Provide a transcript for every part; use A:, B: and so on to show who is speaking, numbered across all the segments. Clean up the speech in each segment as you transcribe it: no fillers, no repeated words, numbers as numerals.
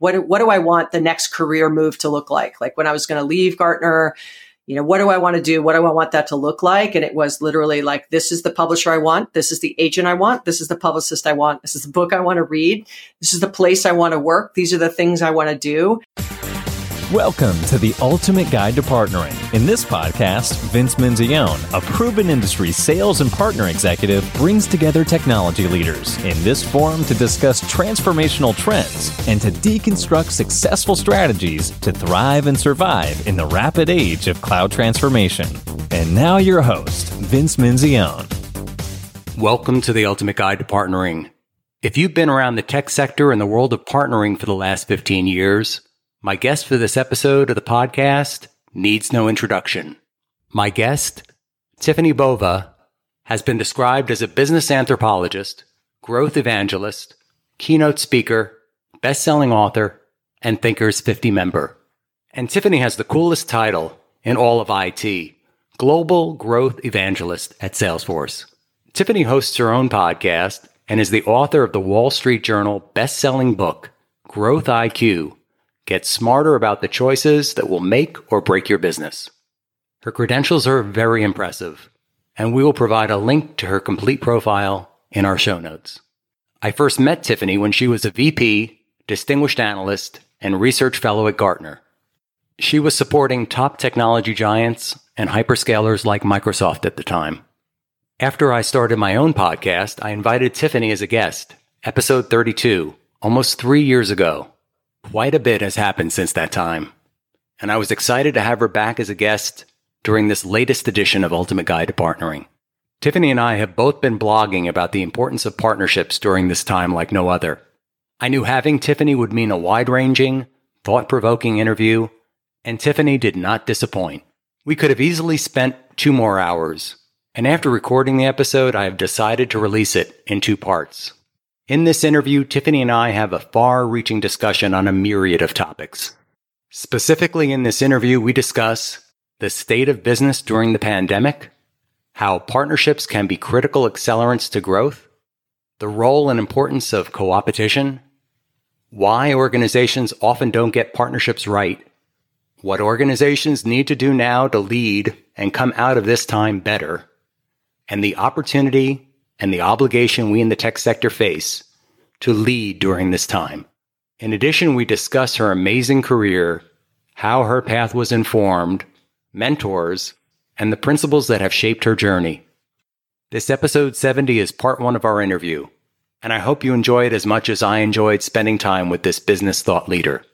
A: what do I want the next career move to look like? Like when I was going to leave Gartner, what do I want to do? What do I want that to look like? And it was literally like, this is the publisher I want. This is the agent I want. This is the publicist I want. This is the book I want to read. This is the place I want to work. These are the things I want to do.
B: Welcome to the Ultimate Guide to Partnering. In this podcast, Vince Menzione, a proven industry sales and partner executive, brings together technology leaders in this forum to discuss transformational trends and to deconstruct successful strategies to thrive and survive in the rapid age of cloud transformation. And now your host, Vince Menzione.
C: Welcome to the Ultimate Guide to Partnering. If you've been around the tech sector and the world of partnering for the last 15 years, my guest for this episode of the podcast needs no introduction. My guest, Tiffany Bova, has been described as a business anthropologist, growth evangelist, keynote speaker, best-selling author, and Thinkers 50 member. And Tiffany has the coolest title in all of IT, Global Growth Evangelist at Salesforce. Tiffany hosts her own podcast and is the author of the Wall Street Journal best-selling book, Growth IQ. Get smarter about the choices that will make or break your business. Her credentials are very impressive, and we will provide a link to her complete profile in our show notes. I first met Tiffany when she was a VP, distinguished analyst, and research fellow at Gartner. She was supporting top technology giants and hyperscalers like Microsoft at the time. After I started my own podcast, I invited Tiffany as a guest, episode 32, almost 3 years ago. Quite a bit has happened since that time, and I was excited to have her back as a guest during this latest edition of Ultimate Guide to Partnering. Tiffany and I have both been blogging about the importance of partnerships during this time like no other. I knew having Tiffany would mean a wide-ranging, thought-provoking interview, and Tiffany did not disappoint. We could have easily spent 2 more hours, and after recording the episode, I have decided to release it in 2 parts. In this interview, Tiffany and I have a far-reaching discussion on a myriad of topics. Specifically in this interview, we discuss the state of business during the pandemic, how partnerships can be critical accelerants to growth, the role and importance of co-opetition, why organizations often don't get partnerships right, what organizations need to do now to lead and come out of this time better, and the opportunity and the obligation we in the tech sector face to lead during this time. In addition, we discuss her amazing career, how her path was informed, mentors, and the principles that have shaped her journey. This episode 70 is part 1 of our interview, and I hope you enjoy it as much as I enjoyed spending time with this business thought leader.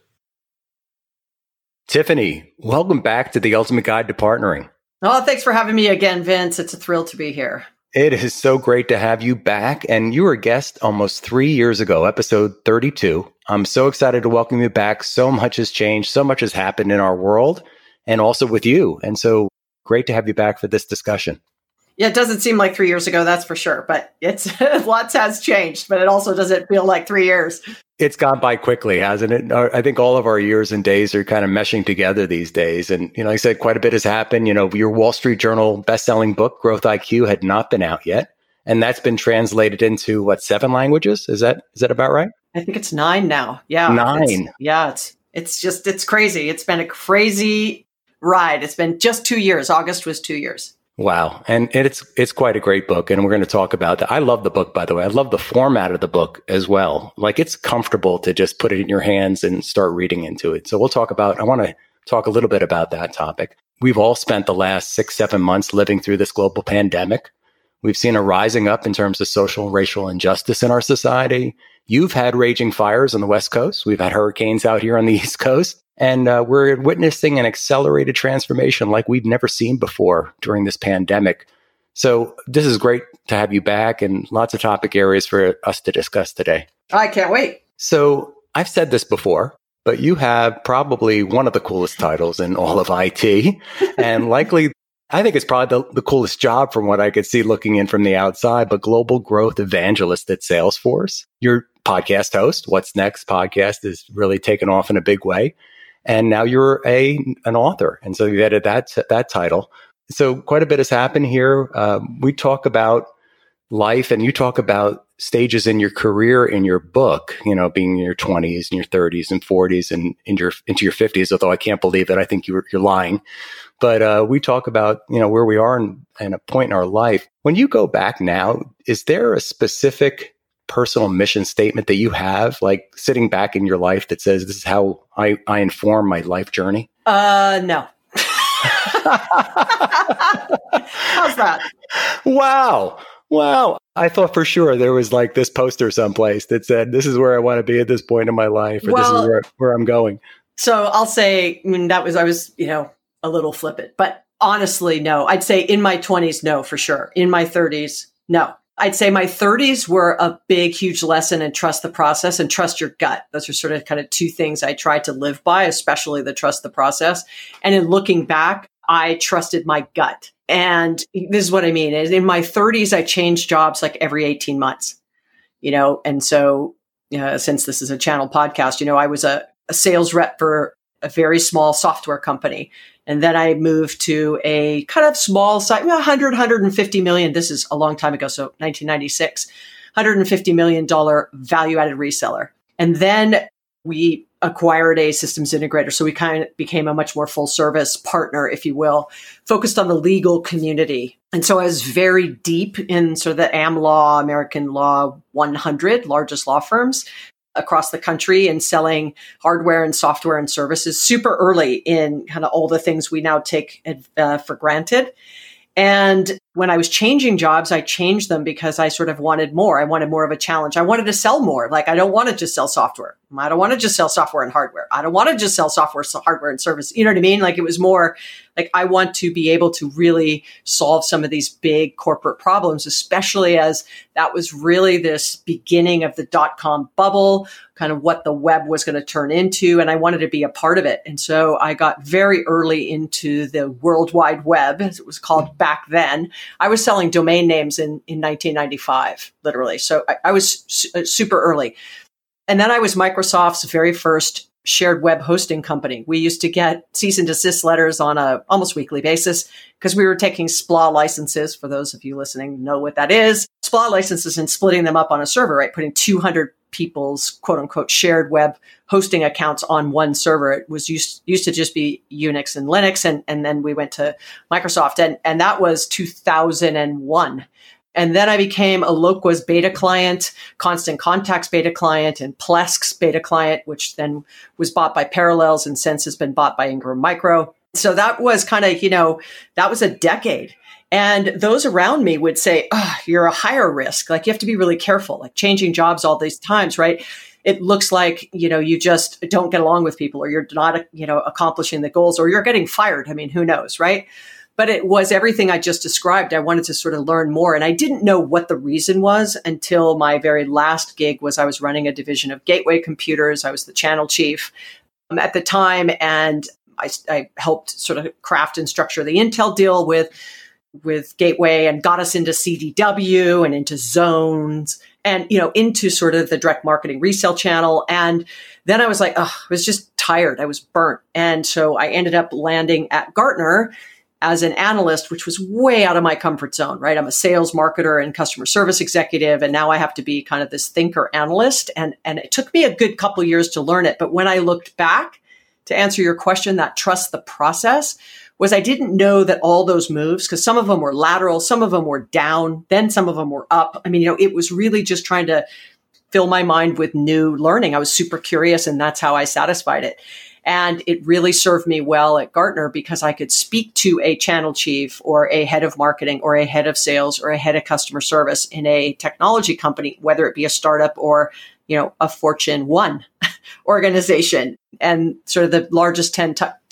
C: Tiffany, welcome back to the Ultimate Guide to Partnering.
A: Oh, thanks for having me again, Vince. It's a thrill to be here.
C: It is so great to have you back, and you were a guest almost 3 years ago, episode 32. I'm so excited to welcome you back. So much has changed. So much has happened in our world and also with you. And so great to have you back for this discussion.
A: Yeah, it doesn't seem like 3 years ago, that's for sure. But it's lots has changed, but it also doesn't feel like 3 years.
C: It's gone by quickly, hasn't it? I think all of our years and days are kind of meshing together these days. And, like I said, quite a bit has happened. Your Wall Street Journal best-selling book, Growth IQ, had not been out yet. And that's been translated into, 7 languages? Is that about right?
A: I think it's 9 now. Yeah.
C: 9.
A: It's crazy. It's been a crazy ride. It's been just 2 years. August was 2 years.
C: Wow. And it's quite a great book. And we're going to talk about that. I love the book, by the way. I love the format of the book as well. Like, it's comfortable to just put it in your hands and start reading into it. So I want to talk a little bit about that topic. We've all spent the last 6-7 months living through this global pandemic. We've seen a rising up in terms of social and racial injustice in our society. You've had raging fires on the West Coast. We've had hurricanes out here on the East Coast. And we're witnessing an accelerated transformation like we've never seen before during this pandemic. So this is great to have you back, and lots of topic areas for us to discuss today.
A: I can't wait.
C: So I've said this before, but you have probably one of the coolest titles in all of IT. And likely, I think it's probably the coolest job from what I could see looking in from the outside, but Global Growth Evangelist at Salesforce. Your podcast host, What's Next podcast, is really taken off in a big way. And now you're an author. And so you added that title. So quite a bit has happened here. We talk about life, and you talk about stages in your career in your book, being in your 20s and your 30s and 40s and into your 50s, although I can't believe that. I think you're lying. But we talk about, where we are in a point in our life. When you go back now, is there a specific personal mission statement that you have, like sitting back in your life that says, this is how I inform my life journey?
A: No. How's that?
C: Wow. I thought for sure there was like this poster someplace that said, this is where I want to be at this point in my life, or this is where I'm going.
A: So I'll say, I was, a little flippant, but honestly, no. I'd say in my 20s, no, for sure. In my 30s, no. I'd say my 30s were a big, huge lesson in trust the process and trust your gut. Those are sort of kind of two things I tried to live by, especially the trust the process. And in looking back, I trusted my gut. And this is what I mean. In my 30s, I changed jobs like every 18 months, and so since this is a channel podcast, I was a sales rep for a very small software company. And then I moved to a kind of small site, 150 million. This is a long time ago. So 1996, $150 million value-added reseller. And then we acquired a systems integrator. So we kind of became a much more full service partner, if you will, focused on the legal community. And so I was very deep in sort of the AmLaw, American Law 100, largest law firms across the country, and selling hardware and software and services super early in kind of all the things we now take for granted. And when I was changing jobs, I changed them because I sort of wanted more. I wanted more of a challenge. I wanted to sell more. Like, I don't want to just sell software. I don't want to just sell software and hardware. I don't want to just sell software, hardware and service. You know what I mean? Like, it was more like, I want to be able to really solve some of these big corporate problems, especially as that was really this beginning of the .com bubble, kind of what the web was going to turn into. And I wanted to be a part of it. And so I got very early into the World Wide Web, as it was called back then. I was selling domain names in 1995, literally. So I was super early. And then I was Microsoft's very first shared web hosting company. We used to get cease and desist letters on a almost weekly basis because we were taking SPLA licenses. For those of you listening, know what that is. SPLA licenses and splitting them up on a server, right? Putting 200 people's quote unquote shared web hosting accounts on one server. It was used to just be Unix and Linux. And then we went to Microsoft, and that was 2001. And then I became a Loqua's beta client, Constant Contact's beta client, and Plesk's beta client, which then was bought by Parallels and since has been bought by Ingram Micro. So that was kind of, that was a decade. And those around me would say, you're a higher risk. Like, you have to be really careful, like changing jobs all these times, right? It looks like, you just don't get along with people, or you're not, accomplishing the goals, or you're getting fired. I mean, who knows, right? But it was everything I just described. I wanted to sort of learn more. And I didn't know what the reason was until my very last gig was I was running a division of Gateway Computers. I was the channel chief at the time. And I helped sort of craft and structure the Intel deal with Gateway, and got us into CDW and into Zones and, into sort of the direct marketing resale channel. And then I was like, I was just tired. I was burnt. And so I ended up landing at Gartner as an analyst, which was way out of my comfort zone, right? I'm a sales marketer and customer service executive, and now I have to be kind of this thinker analyst. And it took me a good couple of years to learn it. But when I looked back, to answer your question, that trust the process was, I didn't know that all those moves, because some of them were lateral, some of them were down, then some of them were up. I mean, it was really just trying to fill my mind with new learning. I was super curious, and that's how I satisfied it. And it really served me well at Gartner because I could speak to a channel chief or a head of marketing or a head of sales or a head of customer service in a technology company, whether it be a startup or, a Fortune 1 organization. And sort of the largest 10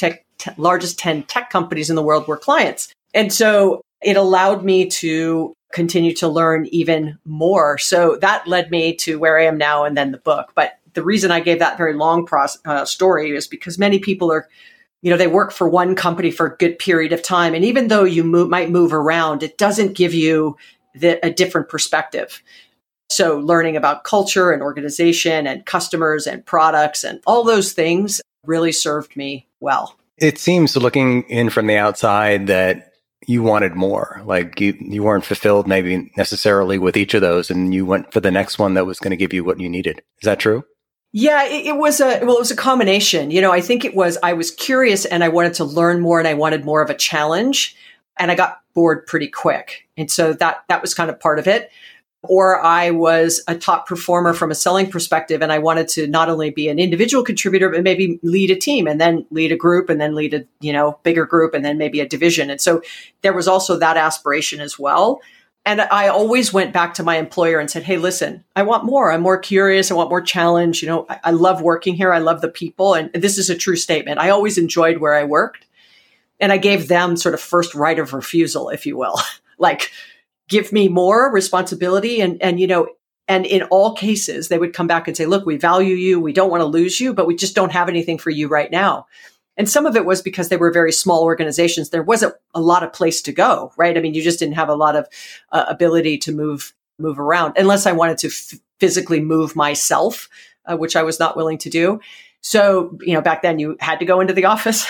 A: tech companies in the world were clients. And so it allowed me to continue to learn even more. So that led me to where I am now, and then the book. But the reason I gave that very long story is because many people are, they work for one company for a good period of time. And even though you might move around, it doesn't give you a different perspective. So learning about culture and organization and customers and products and all those things really served me well.
C: It seems, looking in from the outside, that you wanted more. Like you weren't fulfilled maybe necessarily with each of those, and you went for the next one that was going to give you what you needed. Is that true?
A: Yeah, it was a combination. I think I was curious and I wanted to learn more and I wanted more of a challenge, and I got bored pretty quick. And so that was kind of part of it. Or I was a top performer from a selling perspective, and I wanted to not only be an individual contributor, but maybe lead a team and then lead a group and then lead a, bigger group and then maybe a division. And so there was also that aspiration as well. And I always went back to my employer and said, hey, listen, I want more. I'm more curious. I want more challenge. I love working here. I love the people. And this is a true statement. I always enjoyed where I worked. And I gave them sort of first right of refusal, if you will, like, give me more responsibility. And in all cases, they would come back and say, look, we value you. We don't want to lose you, but we just don't have anything for you right now. And some of it was because they were very small organizations. There wasn't a lot of place to go, right? I mean, you just didn't have a lot of ability to move around unless I wanted to physically move myself, which I was not willing to do. So, back then you had to go into the office,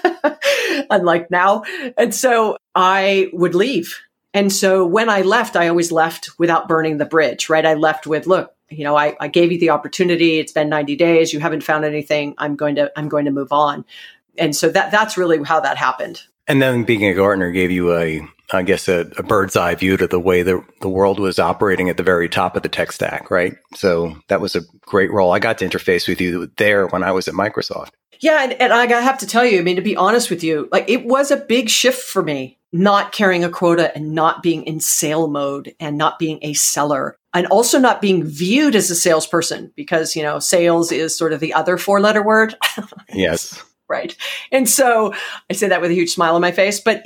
A: unlike now. And so I would leave. And so when I left, I always left without burning the bridge, right? I left with, look, I gave you the opportunity. It's been 90 days. You haven't found anything. I'm going to move on. And so that's really how that happened.
C: And then being a Gartner gave you a bird's eye view to the way the world was operating at the very top of the tech stack, right? So that was a great role. I got to interface with you there when I was at Microsoft.
A: Yeah. And I have to tell you, to be honest with you, like, it was a big shift for me, not carrying a quota and not being in sale mode and not being a seller, and also not being viewed as a salesperson, because, sales is sort of the other 4-letter word.
C: Yes.
A: Right. And so I say that with a huge smile on my face, but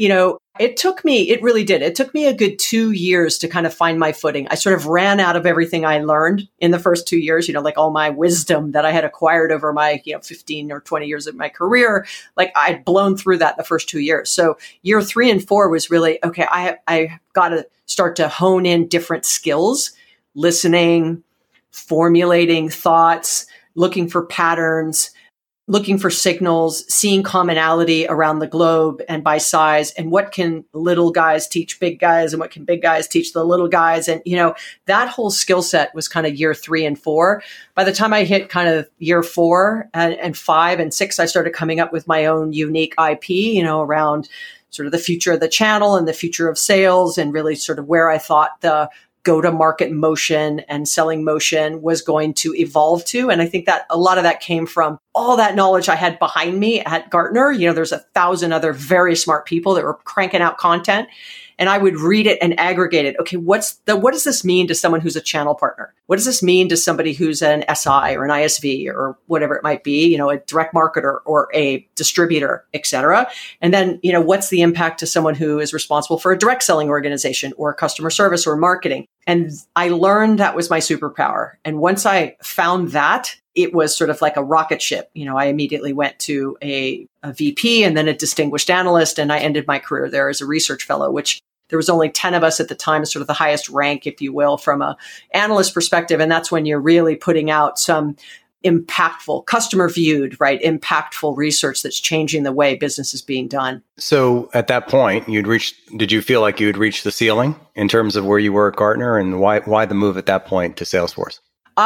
A: it really did. It took me a good 2 years to kind of find my footing. I sort of ran out of everything I learned in the first 2 years, like all my wisdom that I had acquired over my, 15 or 20 years of my career. Like, I'd blown through that the first 2 years. So year 3 and 4 was really, okay, I got to start to hone in different skills, listening, formulating thoughts, looking for patterns, looking for signals, seeing commonality around the globe and by size, and what can little guys teach big guys and what can big guys teach the little guys. And, that whole skill set was kind of year 3 and 4. By the time I hit kind of year 4 and 5 and 6, I started coming up with my own unique IP, around sort of the future of the channel and the future of sales, and really sort of where I thought the go-to-market motion and selling motion was going to evolve to. And I think that a lot of that came from all that knowledge I had behind me at Gartner. There's 1,000 other very smart people that were cranking out content. And I would read it and aggregate it. Okay, what does this mean to someone who's a channel partner? What does this mean to somebody who's an SI or an ISV or whatever it might be, a direct marketer or a distributor, et cetera? And then, what's the impact to someone who is responsible for a direct selling organization or customer service or marketing? And I learned that was my superpower. And once I found that, it was sort of like a rocket ship. I immediately went to a VP and then a distinguished analyst, and I ended my career there as a research fellow, which there was only 10 of us at the time, sort of the highest rank, if you will, from an analyst perspective. And that's when you're really putting out some impactful, customer viewed, right, impactful research that's changing the way business is being done.
C: So at that point, did you feel like you had reached the ceiling in terms of where you were at Gartner, and why the move at that point to Salesforce?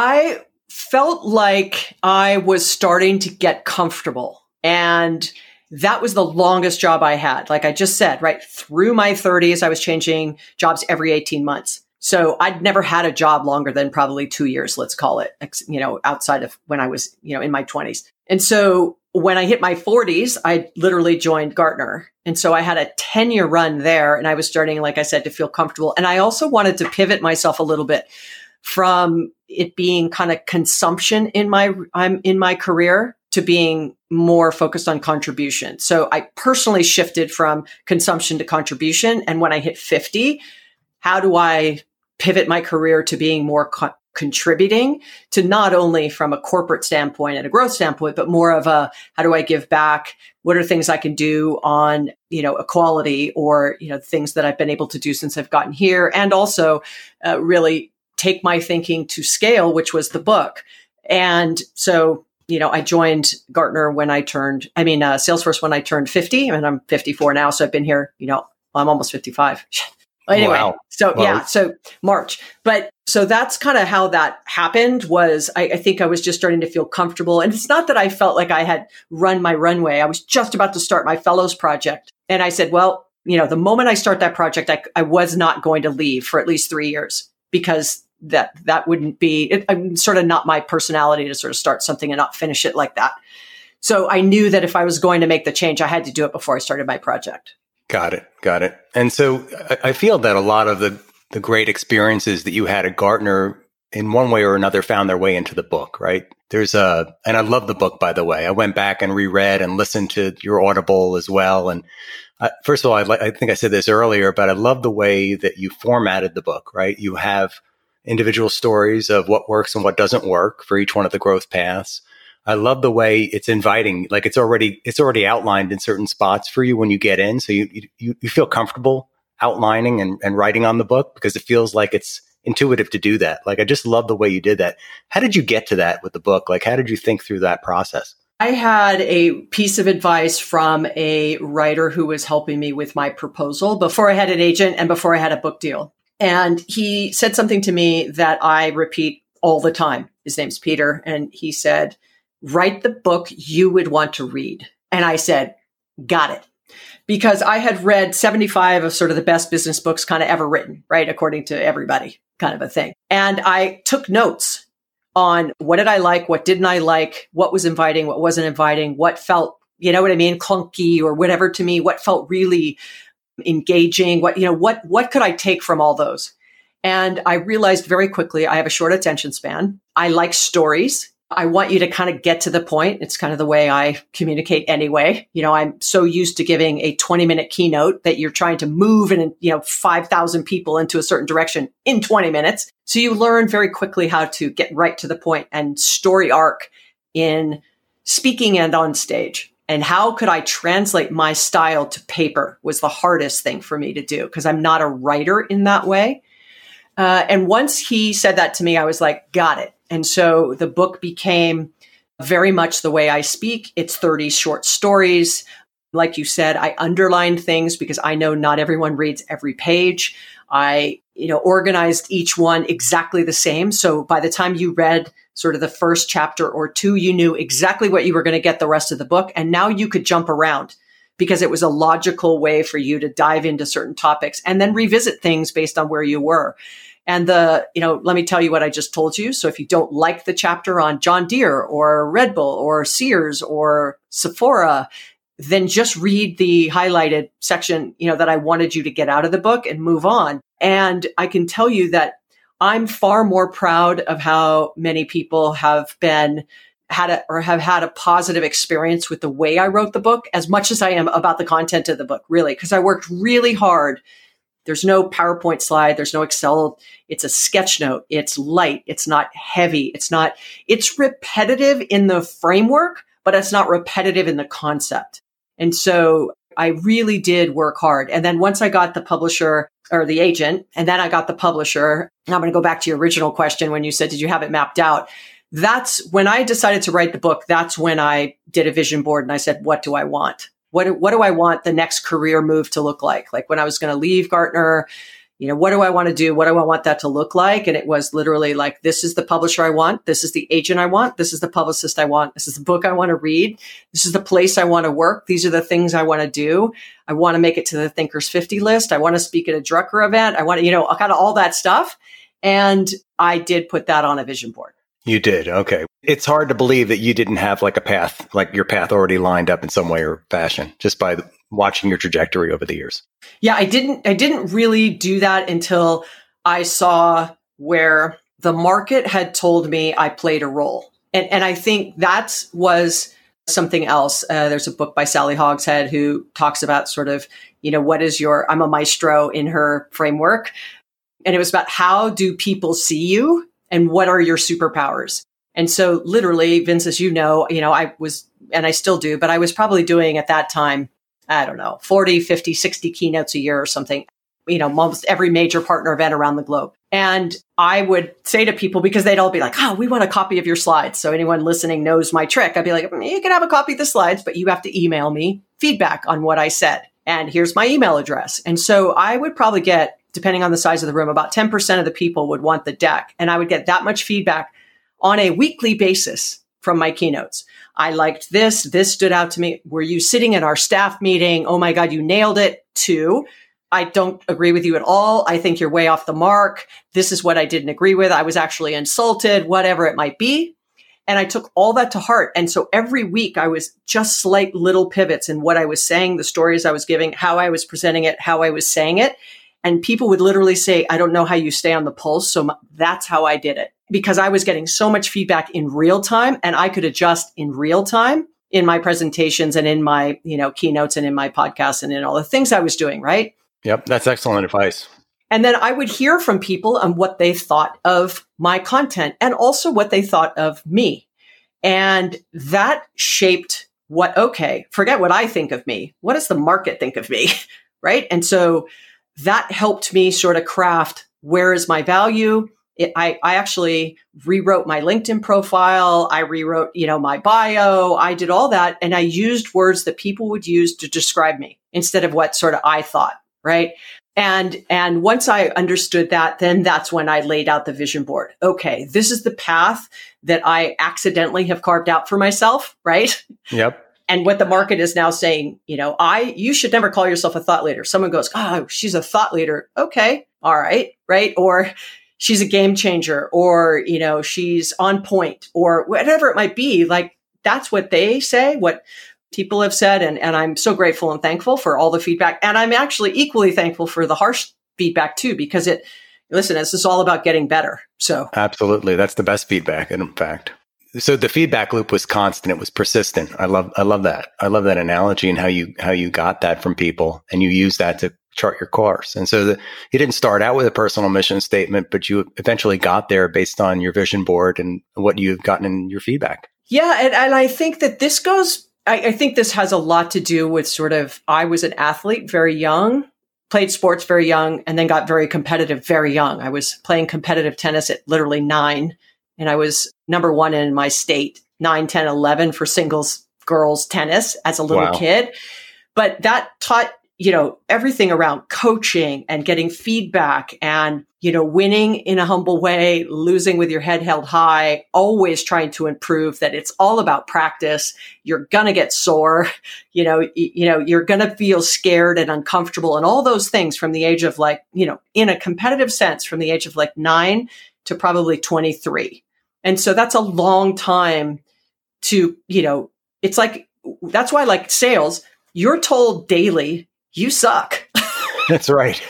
A: I felt like I was starting to get comfortable, and that was the longest job I had. Like I just said, right through my 30s, I was changing jobs every 18 months. So I'd never had a job longer than probably 2 years, let's call it, outside of when I was, in my 20s. And so when I hit my 40s, I literally joined Gartner. And so I had a 10-year run there, and I was starting, like I said, to feel comfortable. And I also wanted to pivot myself a little bit from it being kind of consumption in my career to being more focused on contribution. So I personally shifted from consumption to contribution. And when I hit 50, how do I pivot my career to being more contributing, to not only from a corporate standpoint and a growth standpoint, but more of a, how do I give back? What are things I can do on, equality or, things that I've been able to do since I've gotten here, and also really take my thinking to scale, which was the book. And so, I joined Gartner Salesforce when I turned 50, and I'm 54 now. So I've been here, Well, I'm almost 55. Anyway,
C: Wow.
A: so
C: Well,
A: yeah, so March. But so that's kind of how that happened was I think I was just starting to feel comfortable. And it's not that I felt like I had run my runway. I was just about to start my fellows project. And I said, well, the moment I start that project, I was not going to leave for at least 3 years because that wouldn't be, I'm sort of not my personality to sort of start something and not finish it like that. So I knew that if I was going to make the change, I had to do it before I started my project.
C: Got it. And so I feel that a lot of the great experiences that you had at Gartner in one way or another found their way into the book, right? And I love the book, by the way. I went back and reread and listened to your Audible as well. And first of all, I think I said this earlier, but I love the way that you formatted the book, right? You have individual stories of what works and what doesn't work for each one of the growth paths. I love the way it's inviting, like it's already outlined in certain spots for you when you get in. So you feel comfortable outlining and writing on the book because it feels like it's intuitive to do that. Like, I just love the way you did that. How did you get to that with the book? Like, how did you think through that process?
A: I had a piece of advice from a writer who was helping me with my proposal before I had an agent and before I had a book deal. And he said something to me that I repeat all the time. His name's Peter. And he said, write the book you would want to read. And I said, got it. Because I had read 75 of sort of the best business books kind of ever written, right? According to everybody, kind of a thing. And I took notes on what did I like, what didn't I like, what was inviting, what wasn't inviting, what felt, clunky or whatever to me, what felt really engaging, what could I take from all those? And I realized very quickly, I have a short attention span. I like stories. I want you to kind of get to the point. It's kind of the way I communicate anyway. I'm so used to giving a 20-minute keynote that you're trying to move 5,000 people into a certain direction in 20 minutes. So you learn very quickly how to get right to the point and story arc in speaking and on stage. And how could I translate my style to paper was the hardest thing for me to do because I'm not a writer in that way. And once he said that to me, I was like, got it. And so the book became very much the way I speak. It's 30 short stories. Like you said, I underlined things because I know not everyone reads every page. I, organized each one exactly the same. So by the time you read sort of the first chapter or two, you knew exactly what you were going to get the rest of the book. And now you could jump around because it was a logical way for you to dive into certain topics and then revisit things based on where you were. And let me tell you what I just told you. So if you don't like the chapter on John Deere or Red Bull or Sears or Sephora, then just read the highlighted section, that I wanted you to get out of the book and move on. And I can tell you that I'm far more proud of how many people have had a positive experience with the way I wrote the book as much as I am about the content of the book, really, because I worked really hard. There's no PowerPoint slide. There's no Excel. It's a sketch note. It's light. It's not heavy. It's repetitive in the framework, but it's not repetitive in the concept. And so I really did work hard. And then once I got the publisher or the agent, and then I got the publisher, and I'm going to go back to your original question when you said, did you have it mapped out? That's when I decided to write the book. That's when I did a vision board and I said, what do I want? What do I want the next career move to look like? Like when I was going to leave Gartner, what do I want to do? What do I want that to look like? And it was literally like, this is the publisher I want. This is the agent I want. This is the publicist I want. This is the book I want to read. This is the place I want to work. These are the things I want to do. I want to make it to the Thinkers 50 list. I want to speak at a Drucker event. I want to, kind of all that stuff. And I did put that on a vision board.
C: You did. Okay. It's hard to believe that you didn't have like a path, like your path already lined up in some way or fashion just by watching your trajectory over the years.
A: Yeah, I didn't really do that until I saw where the market had told me I played a role. And I think that was something else. There's a book by Sally Hogshead who talks about sort of, I'm a maestro in her framework. And it was about how do people see you? And what are your superpowers? And so literally, Vince, as I was, and I still do, but I was probably doing at that time, 40, 50, 60 keynotes a year or something, almost every major partner event around the globe. And I would say to people, because they'd all be like, we want a copy of your slides. So anyone listening knows my trick. I'd be like, you can have a copy of the slides, but you have to email me feedback on what I said. and here's my email address. And so I would probably get, depending on the size of the room, about 10% of the people would want the deck. And I would get that much feedback on a weekly basis from my keynotes. I liked this. This stood out to me. Were you sitting in our staff meeting? Oh my God, you nailed it. 2, I don't agree with you at all. I think you're way off the mark. This is what I didn't agree with. I was actually insulted, whatever it might be. And I took all that to heart. And so every week I was just slight little pivots in what I was saying, the stories I was giving, how I was presenting it, how I was saying it. And people would literally say, I don't know how you stay on the pulse. So that's how I did it, because I was getting so much feedback in real time, and I could adjust in real time in my presentations and in my, keynotes and in my podcasts and in all the things I was doing. Right.
C: Yep. That's excellent advice.
A: And then I would hear from people on what they thought of my content and also what they thought of me. And that shaped forget what I think of me. What does the market think of me? Right. And so that helped me sort of craft, where is my value? I actually rewrote my LinkedIn profile. I rewrote, my bio. I did all that. And I used words that people would use to describe me instead of what sort of I thought. Right. And once I understood that, then that's when I laid out the vision board. Okay, this is the path that I accidentally have carved out for myself. Right.
C: Yep.
A: And what the market is now saying, you should never call yourself a thought leader. Someone goes, oh, she's a thought leader. Okay. All right. Right. Or she's a game changer, or, she's on point, or whatever it might be. Like, that's what they say, what people have said. And I'm so grateful and thankful for all the feedback. And I'm actually equally thankful for the harsh feedback too, because this is all about getting better. So
C: absolutely. That's the best feedback, in fact. So the feedback loop was constant. It was persistent. I love that. I love that analogy and how you got that from people, and you use that to chart your course. And so you didn't start out with a personal mission statement, but you eventually got there based on your vision board and what you've gotten in your feedback.
A: Yeah. And I think that I think this has a lot to do with sort of, I was an athlete very young, played sports very young, and then got very competitive very young. I was playing competitive tennis at literally 9, and I was number 1 in my state, 9, 10, 11 for singles girls tennis as a little kid. But that taught, everything around coaching and getting feedback and, winning in a humble way, losing with your head held high, always trying to improve, that it's all about practice. You're going to get sore, you're going to feel scared and uncomfortable and all those things from the age of in a competitive sense, from the age of 9 to probably 23. And so that's a long time to, it's that's why sales, you're told daily, you suck.
C: That's right.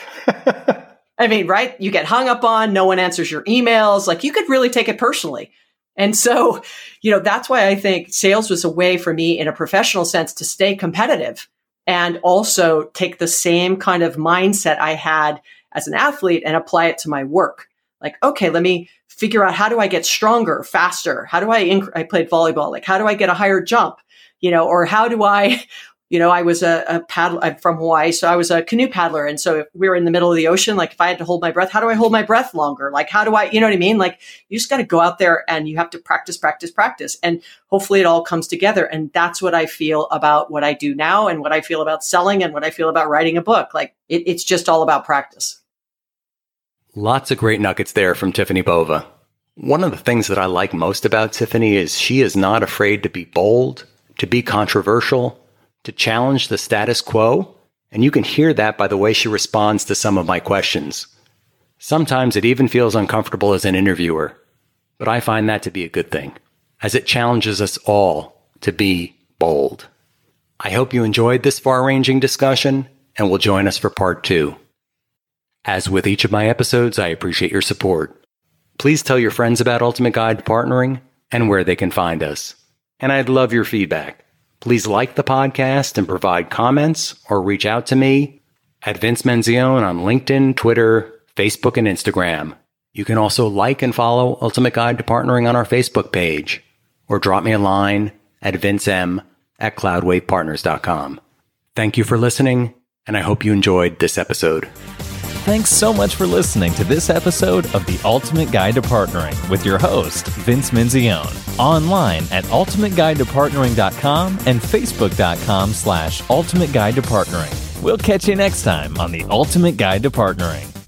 A: I mean, right? You get hung up on, no one answers your emails. You could really take it personally. And so, that's why I think sales was a way for me in a professional sense to stay competitive and also take the same kind of mindset I had as an athlete and apply it to my work. Okay, let me figure out, how do I get stronger, faster? How do I played volleyball. How do I get a higher jump? Or how do I, I was a paddler. I'm from Hawaii, so I was a canoe paddler. And so if we were in the middle of the ocean, if I had to hold my breath, how do I hold my breath longer? How do I, you know what I mean? You just got to go out there and you have to practice. And hopefully it all comes together. And that's what I feel about what I do now, and what I feel about selling, and what I feel about writing a book. It's just all about practice.
C: Lots of great nuggets there from Tiffany Bova. One of the things that I like most about Tiffany is she is not afraid to be bold, to be controversial, to challenge the status quo, and you can hear that by the way she responds to some of my questions. Sometimes it even feels uncomfortable as an interviewer, but I find that to be a good thing, as it challenges us all to be bold. I hope you enjoyed this far-ranging discussion and will join us for part 2. As with each of my episodes, I appreciate your support. Please tell your friends about Ultimate Guide to Partnering and where they can find us. And I'd love your feedback. Please like the podcast and provide comments, or reach out to me at Vince Menzione on LinkedIn, Twitter, Facebook, and Instagram. You can also like and follow Ultimate Guide to Partnering on our Facebook page, or drop me a line at vincem@cloudwavepartners.com. Thank you for listening, and I hope you enjoyed this episode.
B: Thanks so much for listening to this episode of The Ultimate Guide to Partnering with your host, Vince Menzione. Online at ultimateguidetopartnering.com and facebook.com/ultimateguidetopartnering. We'll catch you next time on The Ultimate Guide to Partnering.